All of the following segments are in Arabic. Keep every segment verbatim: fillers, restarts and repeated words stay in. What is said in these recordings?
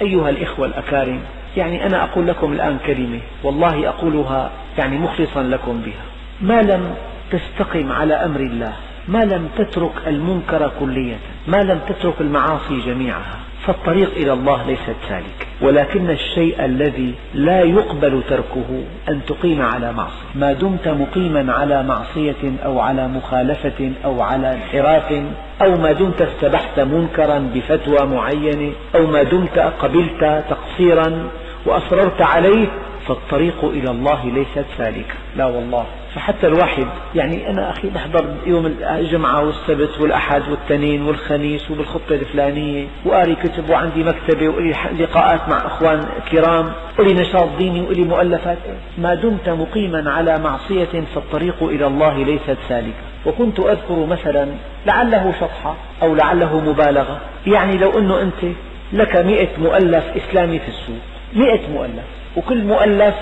أيها الإخوة الأكارم، يعني أنا أقول لكم الآن كلمة والله أقولها يعني مخلصا لكم بها: ما لم تستقم على أمر الله، ما لم تترك المنكر كلية، ما لم تترك المعاصي جميعها، فالطريق إلى الله ليست سالك. ولكن الشيء الذي لا يقبل تركه أن تقيم على معصية. ما دمت مقيما على معصية أو على مخالفة أو على انحراف، أو ما دمت استبحت منكرا بفتوى معينة، أو ما دمت قبلت تقصيرا وأصررت عليه، فالطريق إلى الله ليست سالكة، لا والله. فحتى الواحد يعني أنا أخي بحضر يوم الجمعة والسبت والأحد والاثنين والخميس وبالخطة الفلانية، وقاري كتب وعندي مكتبة وإلي لقاءات مع أخوان كرام وإلي نشاط ديني وإلي مؤلفات. ما دمت مقيما على معصية فالطريق إلى الله ليست سالكة. وكنت أذكر مثلا لعله شطحة أو لعله مبالغة، يعني لو أنه أنت لك مئة مؤلف إسلامي في السوق، مئة مؤلف، وكل مؤلف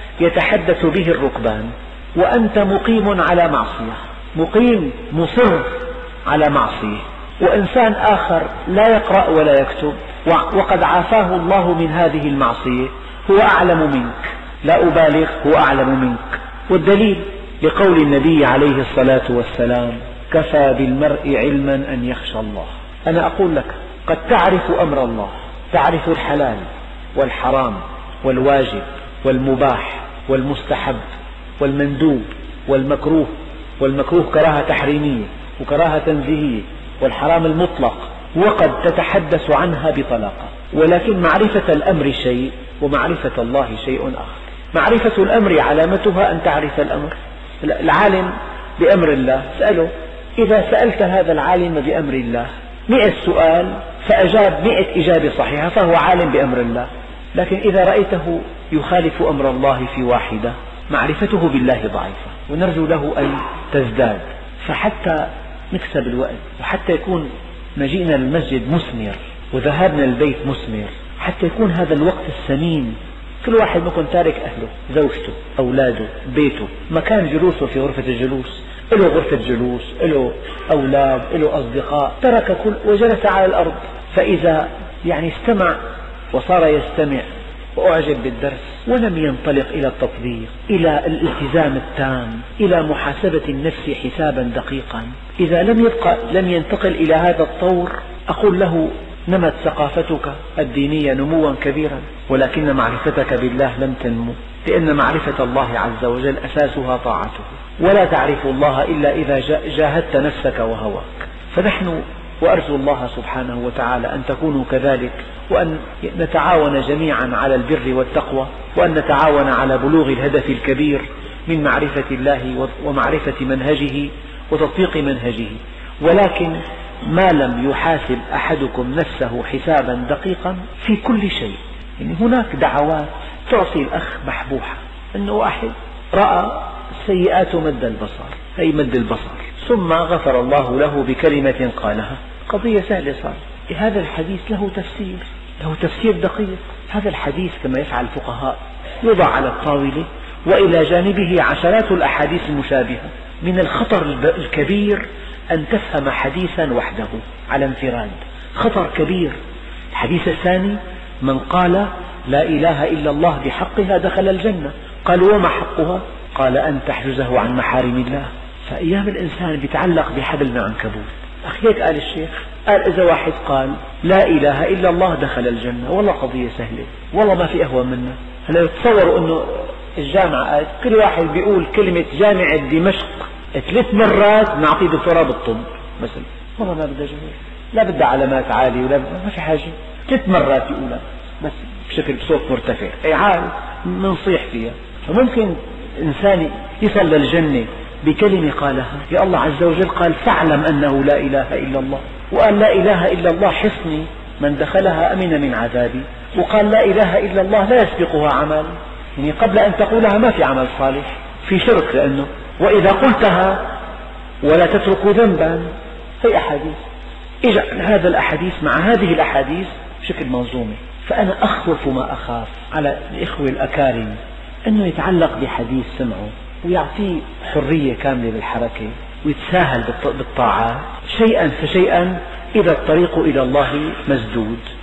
يتحدث به الركبان، وأنت مقيم على معصية، مقيم مصر على معصية، وإنسان آخر لا يقرأ ولا يكتب وقد عافاه الله من هذه المعصية، هو أعلم منك، لا أبالغ، هو أعلم منك. والدليل لقول النبي عليه الصلاة والسلام: كفى بالمرء علما أن يخشى الله. أنا أقول لك قد تعرف أمر الله، تعرف الحلال والحرام والواجب والمباح والمستحب والمندوب والمكروه، والمكروه كراهة تحريمية وكراهة تنزيهية، والحرام المطلق، وقد تتحدث عنها بطلاقة. ولكن معرفة الأمر شيء ومعرفة الله شيء آخر. معرفة الأمر علامتها أن تعرف الأمر. العالم بأمر الله اسأله، إذا سألت هذا العالم بأمر الله مئة سؤال فأجاب مئة إجابة صحيحة فهو عالم بأمر الله. لكن إذا رأيته يخالف أمر الله في واحدة معرفته بالله ضعيفة، ونرجو له أن تزداد. فحتى نكسب الوقت، وحتى يكون مجيئنا للمسجد مثمر وذهابنا للبيت مثمر، حتى يكون هذا الوقت الثمين، كل واحد منكم تارك أهله، زوجته، أولاده، بيته، مكان جلوسه في غرفة الجلوس، له غرفة جلوس، له أولاد، له أصدقاء، ترك كل وجلس على الأرض. فإذا يعني استمع وصار يستمع وأعجب بالدرس ولم ينطلق إلى التطبيق، إلى الالتزام التام، إلى محاسبة النفس حسابا دقيقا، إذا لم يبقى لم ينتقل إلى هذا الطور، أقول له: نمت ثقافتك الدينية نموا كبيرا، ولكن معرفتك بالله لم تنمو، لأن معرفة الله عز وجل أساسها طاعته، ولا تعرف الله إلا إذا جاهدت نفسك وهواك. فنحن وأرجو الله سبحانه وتعالى أن تكونوا كذلك، وأن نتعاون جميعا على البر والتقوى، وأن نتعاون على بلوغ الهدف الكبير من معرفة الله ومعرفة منهجه وتطبيق منهجه. ولكن ما لم يحاسب أحدكم نفسه حسابا دقيقا في كل شيء. يعني هناك دعوات تعطي الأخ بحبوحة، أنه واحد رأى السيئات مد البصر، أي مد البصر، ثم غفر الله له بكلمة قالها، قضية سهلة صار. هذا الحديث له تفسير، له تفسير دقيق. هذا الحديث كما يفعل الفقهاء يوضع على الطاولة وإلى جانبه عشرات الأحاديث المشابهة. من الخطر الكبير أن تفهم حديثا وحده على انفراد، خطر كبير. الحديث الثاني: من قال لا إله إلا الله بحقها دخل الجنة. قالوا: وما حقها؟ قال: أن تحجزه عن محارم الله. فأيام الإنسان بيتعلق بحبل من عنكبوت. أخي هيك قال الشيخ، قال إذا واحد قال لا إله إلا الله دخل الجنة، والله قضية سهلة، والله ما في أهون منها. هلا تصوروا أنه الجامعة كل واحد بيقول كلمة جامعة دمشق ثلاث مرات نعطيه دكتوراه بالطب مثلا، والله ما بدها جمهور، لا بدها علامات عالية ولا ما في حاجة، ثلاث مرات يقولها بس بشكل بصوت مرتفع، أي عال منصيح فيها. فممكن إنسان يصل للجنة بكلمة قالها. يا الله عز وجل قال: فاعلم أنه لا إله إلا الله، وقال: لا إله إلا الله حصني من دخلها أمن من عذابي، وقال: لا إله إلا الله لا يسبقها عمل، يعني قبل أن تقولها ما في عمل صالح، في شرك. لأنه وإذا قلتها ولا تترك ذنبا، هي أحاديث، اجعل هذا الأحاديث مع هذه الأحاديث بشكل منظومة. فأنا أخوف ما أخاف على الإخوة الأكارم أنه يتعلق بحديث سمعه ويعطيه حرية كاملة بالحركة ويتساهل بالطاعات شيئا فشيئا، إذا الطريق إلى الله مسدود.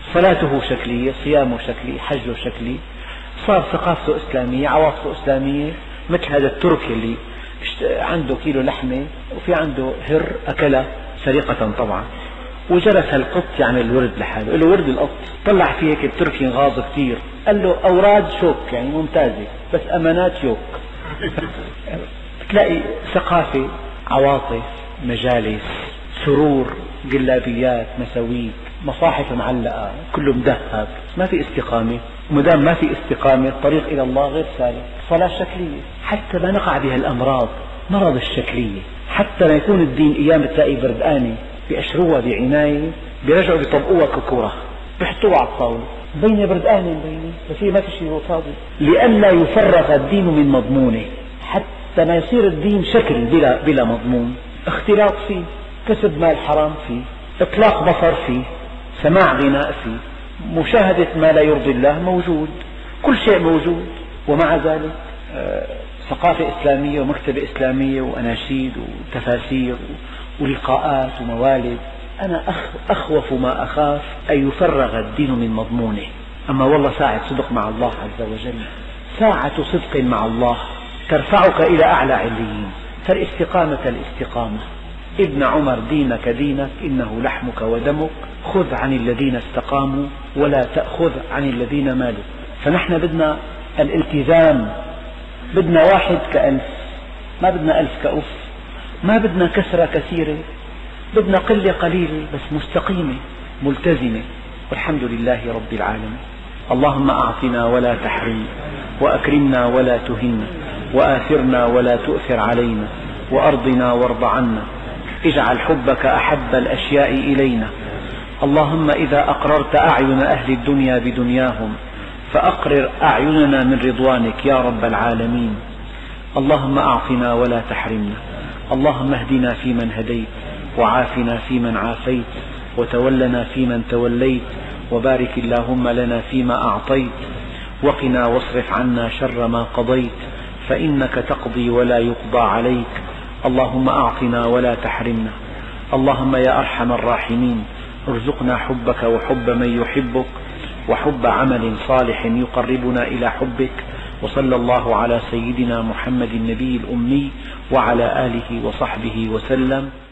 صلاته شكلية، صيامه شكلي، حجه شكلي، صار ثقافته إسلامية، عواطفه إسلامية. مثل هذا التركي اللي عنده كيلو لحمة وفي عنده هر أكله سرقة طبعا، وجلس القط يعمل الورد لحاله، له ورد القط، طلع فيه هيك التركي غاظ كثير، قال له أوراد شوك يعني ممتازة بس أمانات يوك. تلاقي ثقافة، عواطف، مجالس، سرور، جلابيات، مساويك، مصاحف معلقة، كله مذهب، ما في استقامة. ومدام ما في استقامة الطريق إلى الله غير سالك. صلاة شكلية حتى ما نقع بها الأمراض، مرض الشكلية، حتى ما يكون الدين أيام تلاقي بردقانة بيأشروها بعناية، بيرجعوا بيطبقوها ككرة، بيحطوها على الطاولة، بين بردقانة بيني بس هي ما في شيء فاضي، لئلا يفرغ الدين من مضمونه، حتى ما يصير الدين شكل بلا, بلا مضمون. اختلاط فيه، كسب مال حرام فيه، إطلاق بصر فيه، سماع غناء فيه، مشاهدة ما لا يرضي الله موجود، كل شيء موجود. ومع ذلك آه ثقافة إسلامية ومكتبة إسلامية وأناشيد وتفاسير ولقاءات وموالد. أنا أخوف ما أخاف أن يفرغ الدين من مضمونه. أما والله ساعة صدق مع الله عز وجل، ساعة صدق مع الله ترفعك إلى أعلى عليين. فالاستقامة الاستقامة. ابن عمر دينك دينك إنه لحمك ودمك، خذ عن الذين استقاموا ولا تأخذ عن الذين مالوا. فنحن بدنا الالتزام، بدنا واحد كألف، ما بدنا ألف كأف، ما بدنا كثرة كثيرة، بدنا قلة قليلة بس مستقيمة ملتزمة. والحمد لله رب العالمين. اللهم أعطنا ولا تحرمنا، وأكرمنا ولا تهنا، وآثرنا ولا تؤثر علينا، وأرضنا وارض عنا، اجعل حبك أحب الأشياء إلينا. اللهم إذا أقررت أعين أهل الدنيا بدنياهم فأقرر أعيننا من رضوانك يا رب العالمين. اللهم أعطنا ولا تحرمنا. اللهم اهدنا فيمن هديت، وعافنا فيمن عافيت، وتولنا فيمن توليت، وبارك اللهم لنا فيما أعطيت، وقنا واصرف عنا شر ما قضيت، فإنك تقضي ولا يقضى عليك. اللهم أعطنا ولا تحرمنا. اللهم يا أرحم الراحمين ارزقنا حبك وحب من يحبك، وحب عمل صالح يقربنا إلى حبك. وصلى الله على سيدنا محمد النبي الأمي وعلى آله وصحبه وسلم.